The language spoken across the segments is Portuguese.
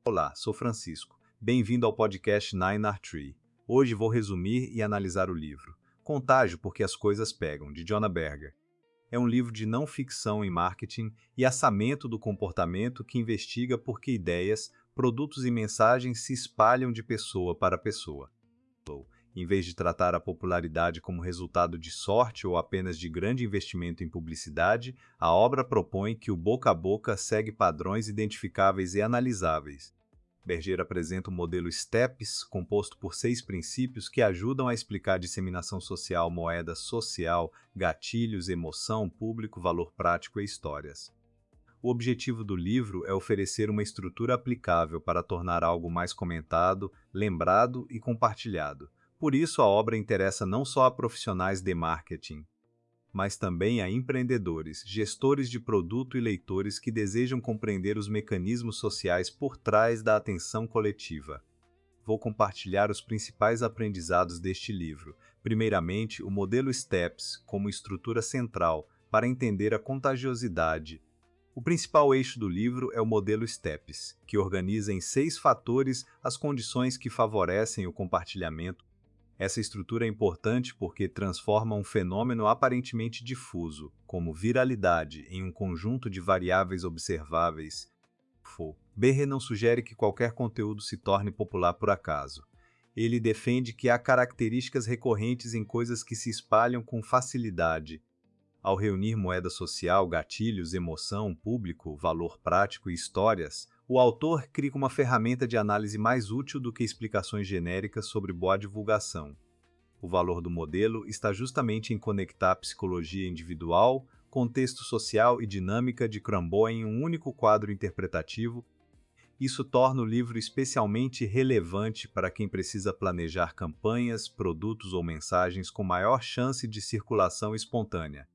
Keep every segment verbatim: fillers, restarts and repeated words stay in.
Olá, sou Francisco. Bem-vindo ao podcast Nine R Tree. Hoje vou resumir e analisar o livro Contágio porque as coisas pegam, de Jonah Berger. É um livro de não ficção em marketing e assamento do comportamento que investiga por que ideias, produtos e mensagens se espalham de pessoa para pessoa. Em vez de tratar a popularidade como resultado de sorte ou apenas de grande investimento em publicidade, a obra propõe que o boca a boca segue padrões identificáveis e analisáveis. Berger apresenta o modelo STEPS, composto por seis princípios que ajudam a explicar disseminação social, moeda social, gatilhos, emoção, público, valor prático e histórias. O objetivo do livro é oferecer uma estrutura aplicável para tornar algo mais comentado, lembrado e compartilhado. Por isso, a obra interessa não só a profissionais de marketing, mas também a empreendedores, gestores de produto e leitores que desejam compreender os mecanismos sociais por trás da atenção coletiva. Vou compartilhar os principais aprendizados deste livro. Primeiramente, o modelo STEPS como estrutura central para entender a contagiosidade. O principal eixo do livro é o modelo STEPS, que organiza em seis fatores as condições que favorecem o compartilhamento. Essa estrutura é importante porque transforma um fenômeno aparentemente difuso, como viralidade, em um conjunto de variáveis observáveis. Berger não sugere que qualquer conteúdo se torne popular por acaso. Ele defende que há características recorrentes em coisas que se espalham com facilidade. Ao reunir moeda social, gatilhos, emoção, público, valor prático e histórias, o autor cria uma ferramenta de análise mais útil do que explicações genéricas sobre boa divulgação. O valor do modelo está justamente em conectar psicologia individual, contexto social e dinâmica de Crambo em um único quadro interpretativo. Isso torna o livro especialmente relevante para quem precisa planejar campanhas, produtos ou mensagens com maior chance de circulação espontânea.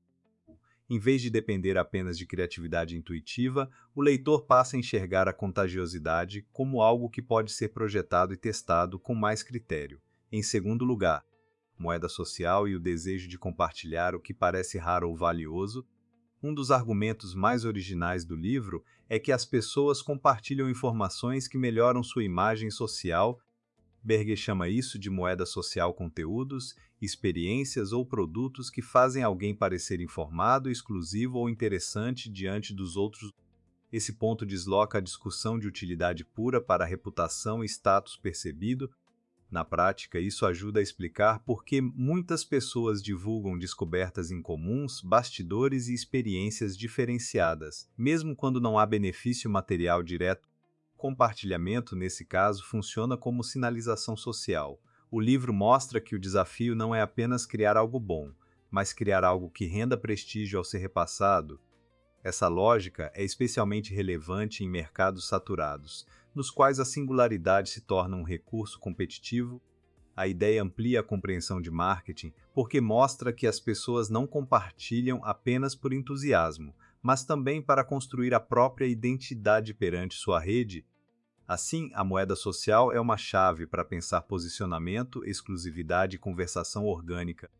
Em vez de depender apenas de criatividade intuitiva, o leitor passa a enxergar a contagiosidade como algo que pode ser projetado e testado com mais critério. Em segundo lugar, moeda social e o desejo de compartilhar o que parece raro ou valioso. Um dos argumentos mais originais do livro é que as pessoas compartilham informações que melhoram sua imagem social. Berger chama isso de moeda social: conteúdos, experiências ou produtos que fazem alguém parecer informado, exclusivo ou interessante diante dos outros. Esse ponto desloca a discussão de utilidade pura para a reputação e status percebido. Na prática, isso ajuda a explicar por que muitas pessoas divulgam descobertas incomuns, bastidores e experiências diferenciadas, mesmo quando não há benefício material direto. Compartilhamento, nesse caso, funciona como sinalização social. O livro mostra que o desafio não é apenas criar algo bom, mas criar algo que renda prestígio ao ser repassado. Essa lógica é especialmente relevante em mercados saturados, nos quais a singularidade se torna um recurso competitivo. A ideia amplia a compreensão de marketing porque mostra que as pessoas não compartilham apenas por entusiasmo, mas também para construir a própria identidade perante sua rede. Assim, a moeda social é uma chave para pensar posicionamento, exclusividade e conversação orgânica.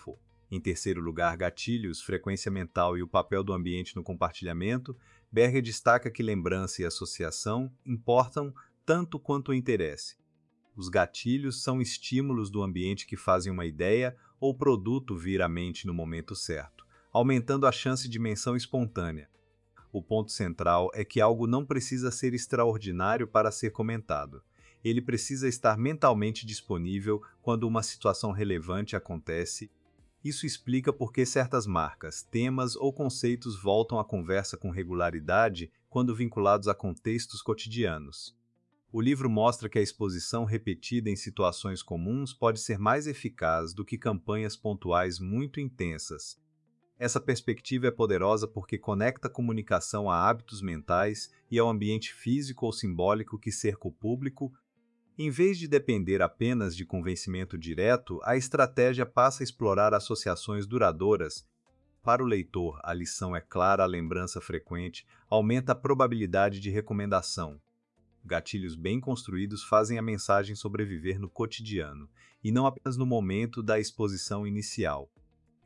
Em terceiro lugar, gatilhos, frequência mental e o papel do ambiente no compartilhamento. Berger destaca que lembrança e associação importam tanto quanto o interesse. Os gatilhos são estímulos do ambiente que fazem uma ideia ou produto vir à mente no momento certo, aumentando a chance de menção espontânea. O ponto central é que algo não precisa ser extraordinário para ser comentado. Ele precisa estar mentalmente disponível quando uma situação relevante acontece. Isso explica por que certas marcas, temas ou conceitos voltam à conversa com regularidade quando vinculados a contextos cotidianos. O livro mostra que a exposição repetida em situações comuns pode ser mais eficaz do que campanhas pontuais muito intensas. Essa perspectiva é poderosa porque conecta a comunicação a hábitos mentais e ao ambiente físico ou simbólico que cerca o público. Em vez de depender apenas de convencimento direto, a estratégia passa a explorar associações duradouras. Para o leitor, a lição é clara, a lembrança frequente aumenta a probabilidade de recomendação. Gatilhos bem construídos fazem a mensagem sobreviver no cotidiano, e não apenas no momento da exposição inicial.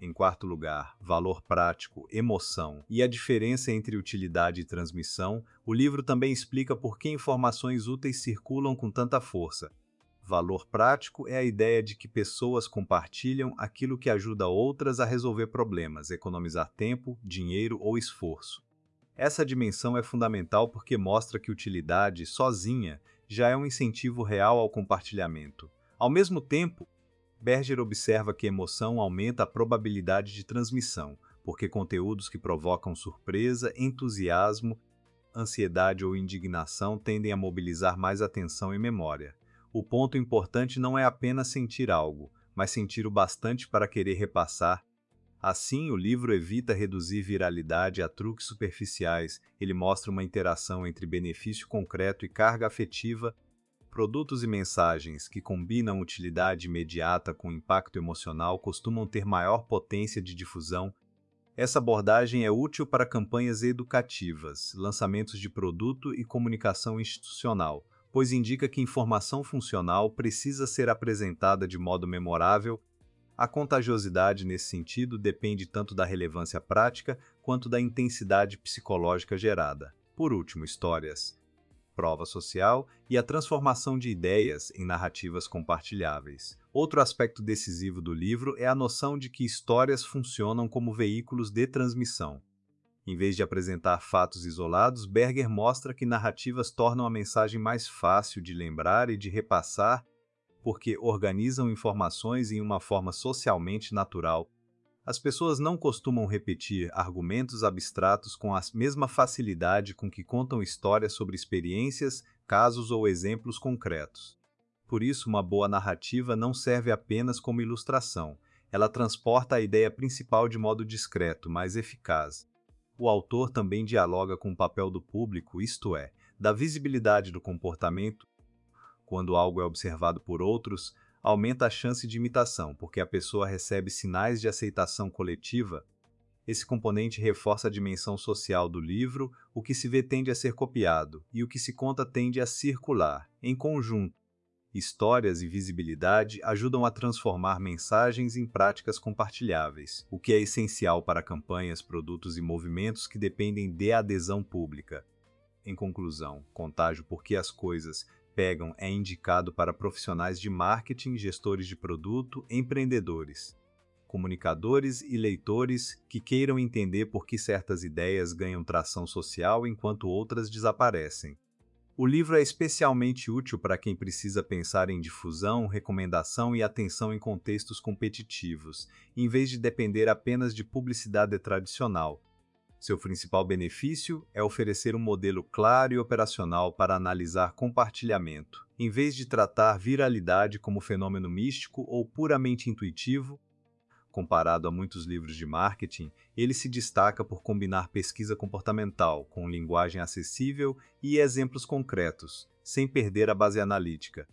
Em quarto lugar, valor prático, emoção e a diferença entre utilidade e transmissão, o livro também explica por que informações úteis circulam com tanta força. Valor prático é a ideia de que pessoas compartilham aquilo que ajuda outras a resolver problemas, economizar tempo, dinheiro ou esforço. Essa dimensão é fundamental porque mostra que utilidade, sozinha, já é um incentivo real ao compartilhamento. Ao mesmo tempo, Berger observa que emoção aumenta a probabilidade de transmissão, porque conteúdos que provocam surpresa, entusiasmo, ansiedade ou indignação tendem a mobilizar mais atenção e memória. O ponto importante não é apenas sentir algo, mas sentir o bastante para querer repassar. Assim, o livro evita reduzir viralidade a truques superficiais, ele mostra uma interação entre benefício concreto e carga afetiva. Produtos e mensagens que combinam utilidade imediata com impacto emocional costumam ter maior potência de difusão. Essa abordagem é útil para campanhas educativas, lançamentos de produto e comunicação institucional, pois indica que informação funcional precisa ser apresentada de modo memorável. A contagiosidade nesse sentido depende tanto da relevância prática quanto da intensidade psicológica gerada. Por último, histórias, prova social e a transformação de ideias em narrativas compartilháveis. Outro aspecto decisivo do livro é a noção de que histórias funcionam como veículos de transmissão. Em vez de apresentar fatos isolados, Berger mostra que narrativas tornam a mensagem mais fácil de lembrar e de repassar porque organizam informações em uma forma socialmente natural. As pessoas não costumam repetir argumentos abstratos com a mesma facilidade com que contam histórias sobre experiências, casos ou exemplos concretos. Por isso, uma boa narrativa não serve apenas como ilustração. Ela transporta a ideia principal de modo discreto, mas eficaz. O autor também dialoga com o papel do público, isto é, da visibilidade do comportamento. Quando algo é observado por outros, aumenta a chance de imitação, porque a pessoa recebe sinais de aceitação coletiva. Esse componente reforça a dimensão social do livro, o que se vê tende a ser copiado, e o que se conta tende a circular. Em conjunto, histórias e visibilidade ajudam a transformar mensagens em práticas compartilháveis, o que é essencial para campanhas, produtos e movimentos que dependem de adesão pública. Em conclusão, Contágio porque as coisas pegam é indicado para profissionais de marketing, gestores de produto, empreendedores, comunicadores e leitores que queiram entender por que certas ideias ganham tração social enquanto outras desaparecem. O livro é especialmente útil para quem precisa pensar em difusão, recomendação e atenção em contextos competitivos, em vez de depender apenas de publicidade tradicional. Seu principal benefício é oferecer um modelo claro e operacional para analisar compartilhamento, em vez de tratar viralidade como fenômeno místico ou puramente intuitivo. Comparado a muitos livros de marketing, ele se destaca por combinar pesquisa comportamental com linguagem acessível e exemplos concretos, sem perder a base analítica.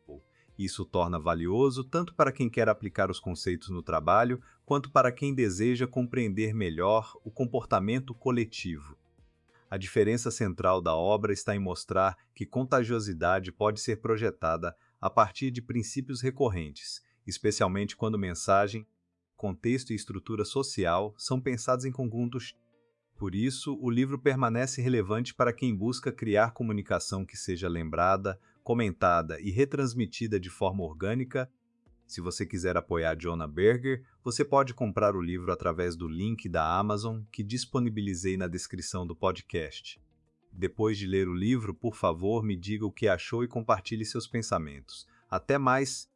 Isso torna valioso tanto para quem quer aplicar os conceitos no trabalho, quanto para quem deseja compreender melhor o comportamento coletivo. A diferença central da obra está em mostrar que contagiosidade pode ser projetada a partir de princípios recorrentes, especialmente quando mensagem, contexto e estrutura social são pensados em conjuntos. Por isso, o livro permanece relevante para quem busca criar comunicação que seja lembrada, comentada e retransmitida de forma orgânica. Se você quiser apoiar Jonah Berger, você pode comprar o livro através do link da Amazon que disponibilizei na descrição do podcast. Depois de ler o livro, por favor, me diga o que achou e compartilhe seus pensamentos. Até mais!